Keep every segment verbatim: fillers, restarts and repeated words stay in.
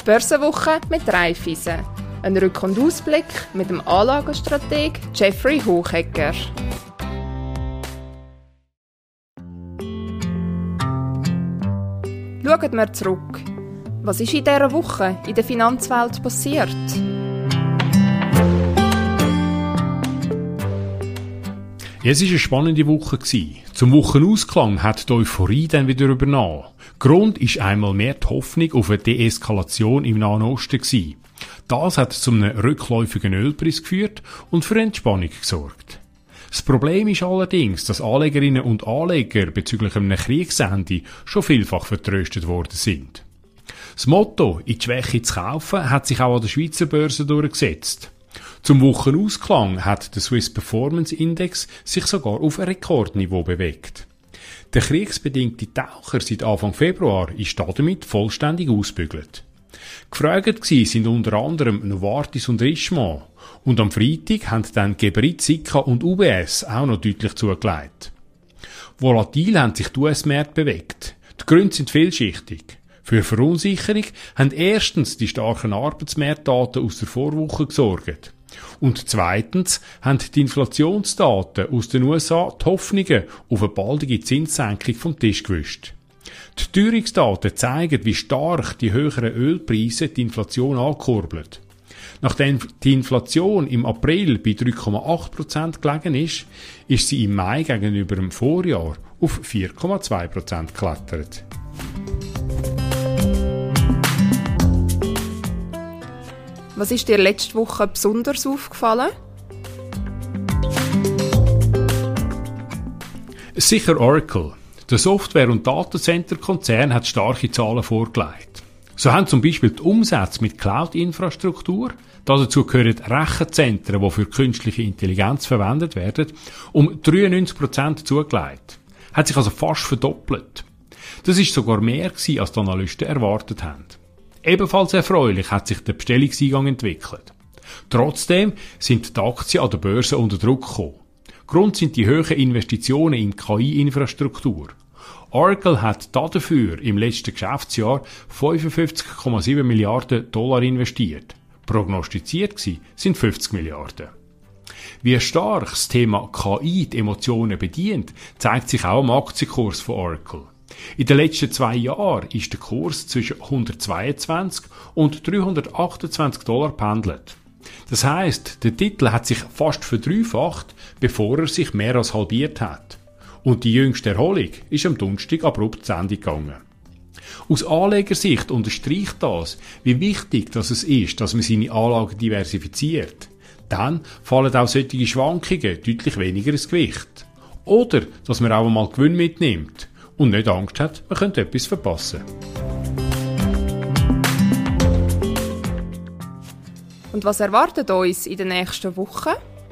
Börsenwoche mit Raiffeisen. Ein Rück- und Ausblick mit dem Anlagestrateg Jeffrey Hochegger. Schauen wir zurück. Was ist in dieser Woche in der Finanzwelt passiert? Ja, es war eine spannende Woche. Zum Wochenausklang hat die Euphorie dann wieder übernommen. Grund ist einmal mehr die Hoffnung auf eine Deeskalation im Nahen Osten gewesen. Das hat zu einem rückläufigen Ölpreis geführt und für Entspannung gesorgt. Das Problem ist allerdings, dass Anlegerinnen und Anleger bezüglich einem Kriegsende schon vielfach vertröstet worden sind. Das Motto, in die Schwäche zu kaufen, hat sich auch an der Schweizer Börse durchgesetzt. Zum Wochenausklang hat der Swiss Performance Index sich sogar auf ein Rekordniveau bewegt. Der kriegsbedingte Taucher seit Anfang Februar ist damit vollständig ausgebügelt. Gefragt gsi sind unter anderem Novartis und Richemont und am Freitag haben dann Geberit, Sika und U B S auch noch deutlich zugelegt. Volatil haben sich die U S-Märkte bewegt. Die Gründe sind vielschichtig. Für Verunsicherung haben erstens die starken Arbeitsmarktdaten aus der Vorwoche gesorgt. Und zweitens haben die Inflationsdaten aus den U S A die Hoffnungen auf eine baldige Zinssenkung vom Tisch gewischt. Die Teuerungsdaten zeigen, wie stark die höheren Ölpreise die Inflation ankurbeln. Nachdem die Inflation im April bei drei Komma acht Prozent gelegen ist, ist sie im Mai gegenüber dem Vorjahr auf vier Komma zwei Prozent geklettert. Was ist dir letzte Woche besonders aufgefallen? Sicher Oracle. Der Software- und Datacenter-Konzern hat starke Zahlen vorgelegt. So haben zum Beispiel die Umsätze mit Cloud-Infrastruktur, dazu gehören Rechenzentren, die für künstliche Intelligenz verwendet werden, um dreiundneunzig Prozent zugelegt. Hat sich also fast verdoppelt. Das ist sogar mehr gewesen, als die Analysten erwartet haben. Ebenfalls erfreulich hat sich der Bestellungseingang entwickelt. Trotzdem sind die Aktien an der Börse unter Druck gekommen. Grund sind die hohen Investitionen in K I-Infrastruktur. Oracle hat dafür im letzten Geschäftsjahr fünfundfünfzig Komma sieben Milliarden Dollar investiert. Prognostiziert sind fünfzig Milliarden. Wie stark das Thema K I die Emotionen bedient, zeigt sich auch am Aktienkurs von Oracle. In den letzten zwei Jahren ist der Kurs zwischen hundertzweiundzwanzig und dreihundertachtundzwanzig Dollar pendelt. Das heisst, der Titel hat sich fast verdreifacht, bevor er sich mehr als halbiert hat. Und die jüngste Erholung ist am Donnerstag abrupt zu Ende gegangen. Aus Anlegersicht unterstreicht das, wie wichtig dass es ist, dass man seine Anlagen diversifiziert. Dann fallen auch solche Schwankungen deutlich weniger ins Gewicht. Oder, dass man auch einmal Gewinn mitnimmt und nicht Angst hat, man könnte etwas verpassen. Und was erwartet uns in den nächsten Wochen?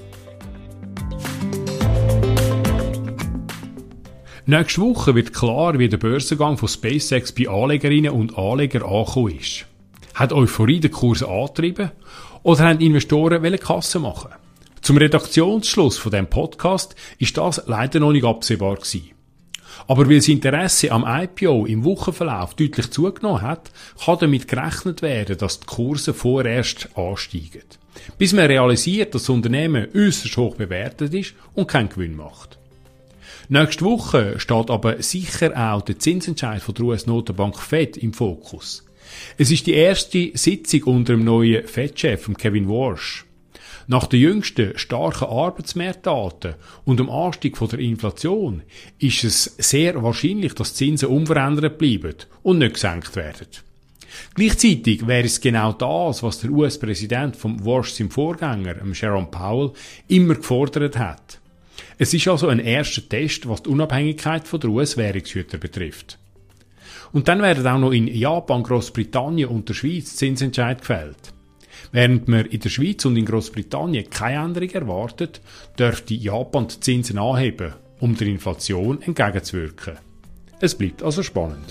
Nächste Woche wird klar, wie der Börsengang von SpaceX bei Anlegerinnen und Anlegern angekommen ist. Hat Euphorie den Kurs angetrieben oder haben Investoren wollen Kasse machen? Zum Redaktionsschluss von dem Podcast ist das leider noch nicht absehbar gewesen. Aber weil das Interesse am I P O im Wochenverlauf deutlich zugenommen hat, kann damit gerechnet werden, dass die Kurse vorerst ansteigen. Bis man realisiert, dass das Unternehmen äusserst hoch bewertet ist und keinen Gewinn macht. Nächste Woche steht aber sicher auch der Zinsentscheid von der U S-Notenbank Fed im Fokus. Es ist die erste Sitzung unter dem neuen Fed-Chef, Kevin Warsh. Nach den jüngsten starken Arbeitsmarktdaten und dem Anstieg von der Inflation ist es sehr wahrscheinlich, dass die Zinsen unverändert bleiben und nicht gesenkt werden. Gleichzeitig wäre es genau das, was der U S-Präsident vom Warsh, seinem Vorgänger, Jerome Powell, immer gefordert hat. Es ist also ein erster Test, was die Unabhängigkeit der U S-Währungshüter betrifft. Und dann werden auch noch in Japan, Großbritannien und der Schweiz Zinsentscheid gefällt. Während man in der Schweiz und in Großbritannien keine Änderung erwartet, dürfte Japan die Zinsen anheben, um der Inflation entgegenzuwirken. Es bleibt also spannend.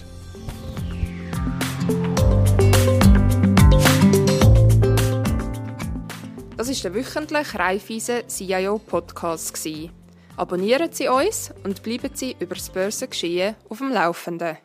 Das war der wöchentliche Raiffeisen C I O Podcast. Abonnieren Sie uns und bleiben Sie über das Börsengeschehen auf dem Laufenden.